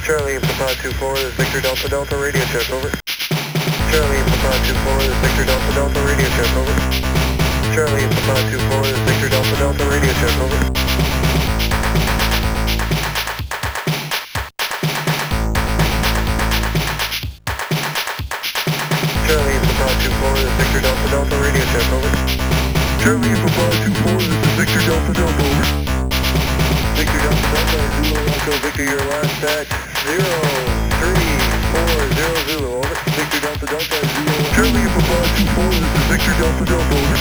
Charlie and Papa 2-4, this is Victor Delta Delta, radio check, over. Charlie and Papa 2-4, this is Victor Delta Delta, radio check, over. Charlie and Papa 2-4, this is Victor Delta Delta, radio check, over. Charlie and Papa 2-4, this is Victor Delta Delta, radio check, over. Charlie and Papa 2-4, this is Victor Delta Delta, over. Victor Delta Delta, Zulu Echo, Victor, your last stack, 03400, over. Victor Delta Delta, Zulu Echo. Charlie and Papa 2-4, this is Victor Delta Delta, over.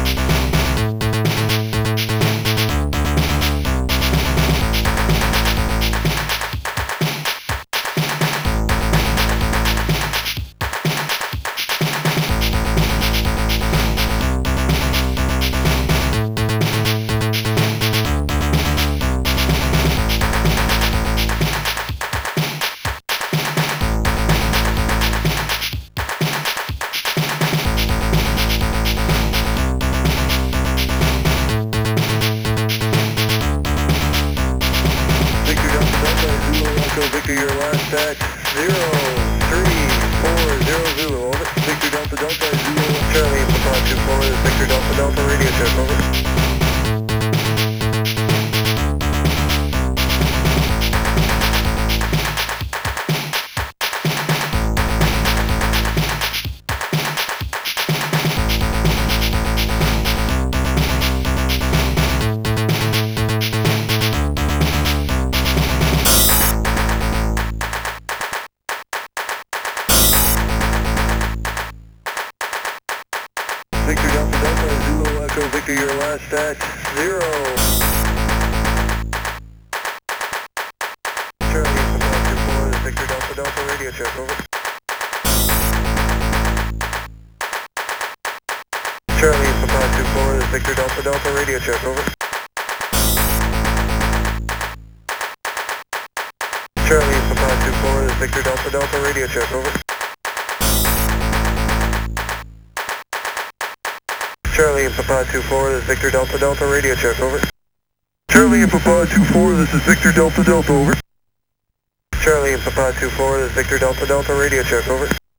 Victor, your last stack, 03400, over. Victor Delta Delta, Zulu, Charlie and Papa 2-4, this is Victor Delta Delta, radio check, over. Victor Delta Delta, Zulu Echo, Victor, your last stack, 0. Charlie and Papa 2-4, this is Victor Delta Delta, radio check, over. Charlie and Papa 2-4, this is Victor Delta Delta, radio check, over. Charlie and Papa 2-4, this is Victor Delta Delta, radio check, over. Charlie and Papa 2-4, this is Victor Delta Delta, radio check, over. Charlie and Papa 2-4, this is Victor Delta Delta, over. Charlie and Papa 2-4, this is Victor Delta Delta, radio check, over.